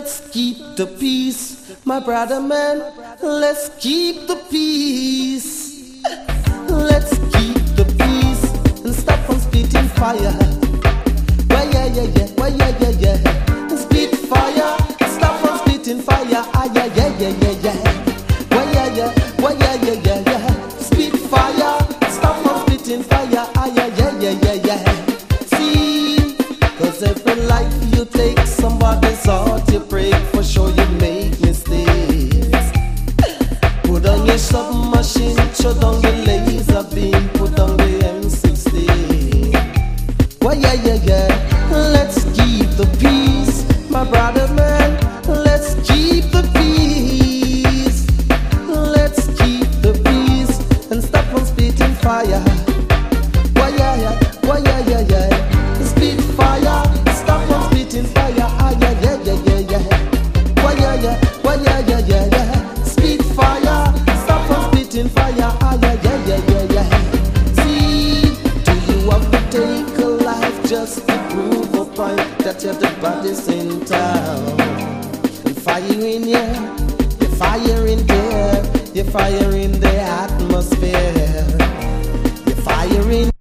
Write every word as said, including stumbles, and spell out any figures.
let's keep the peace, my brother man. Let's keep the peace. Let's keep the peace and stop from spitting fire. Why yeah yeah yeah, why yeah yeah yeah. Spit fire, stop from spitting fire. Ah yeah yeah yeah yeah yeah. Why yeah yeah, why yeah yeah yeah yeah. Spit fire, stop from spitting fire. Ah yeah yeah yeah yeah yeah. See, 'cause every life you take, somebody's heart you break. For sure you make mistakes. Put on your submachine, shut down the laser beam, put on the M sixteen. Why yeah yeah yeah. Let's keep the peace, my brother man. Let's keep the peace. Let's keep the peace and stop from spitting fire. Why yeah yeah, why yeah yeah yeah. Spit fire, stop from spitting fire. Ah yeah yeah yeah yeah yeah. Why yeah yeah, why yeah yeah yeah yeah. Spit fire, stop from spitting fire. Ah yeah yeah yeah yeah yeah. See, do you have to take a life just to prove a point that you're the baddest in town? And fire in here, you're fire in there, you're fire in the atmosphere, you're fire in